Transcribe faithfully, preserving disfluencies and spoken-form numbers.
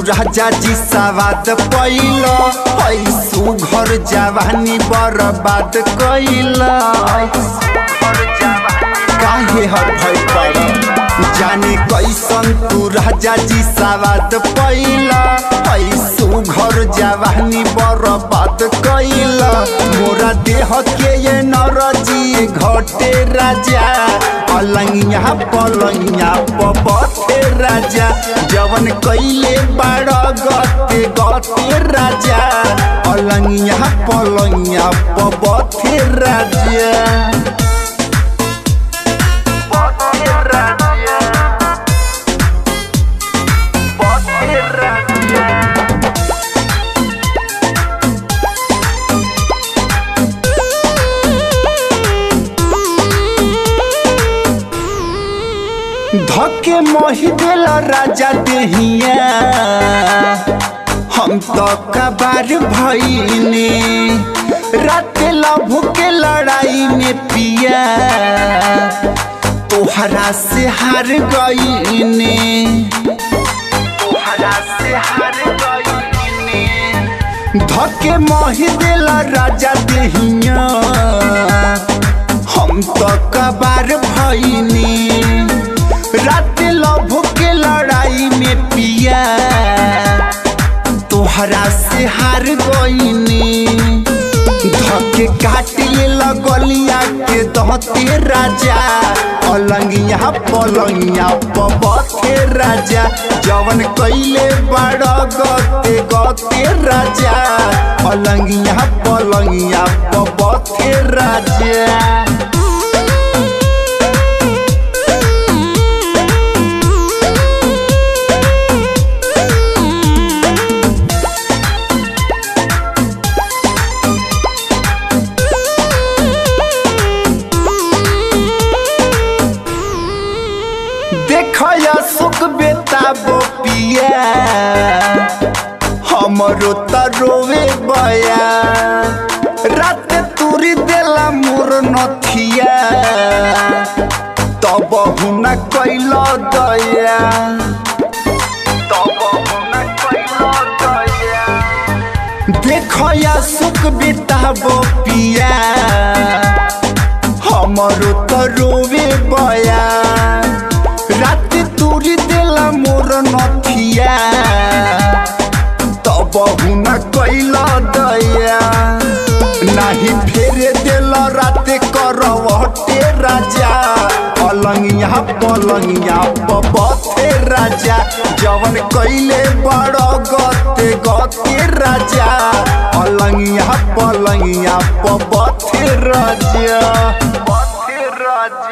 राजा जी सवाद पैला ऐसु घर जवानी बर्बाद कैला काहे हर भई पड़ा जाने कैसन तू राजा जी सवाद पैला ऐसु घर जवानी बर्बाद कैला मोरा देह के ये नरजी घटे राजा पलंगिया पलंगिया पपथे राजा जवन कैले बड़ा गते गते राजा पलंगिया पलंगिया पपथे राजा धके मोहि देला राजा देहिया हम तो कबार भईने रात लभ के लड़ाई में पिया तोहरा से हार गईने तोहरा से हार गईने धके मोहि देला राजा देहिया हम तो कबार भईने रात लभ के लड़ाई में पिया तोहरा से हार गईनी धके काट ले लगलिया के दहते राजा पलंगिया पलंगिया पबथे राजा जवन कैले बड़ा गते गते राजा पलंगिया पलंगिया पबथे राजा देखया सुख बेताबो पिया हमरो तरोवे बया रात तुरी देला मोर नथिया तब हुना कैला दया तब हुना कैला दया देखया सुख बेताबो पिया हमरो तरोवे बया रात तुरी देला मोर नथिया तब हुना कैला दया नहीं फेरे देला रात करवटे राजा पलंगिया पलंगिया पबथे राजा जवन कैले बड़ा गते गते राजा पलंगिया पलंगिया पबथे राजा पबथे राजा।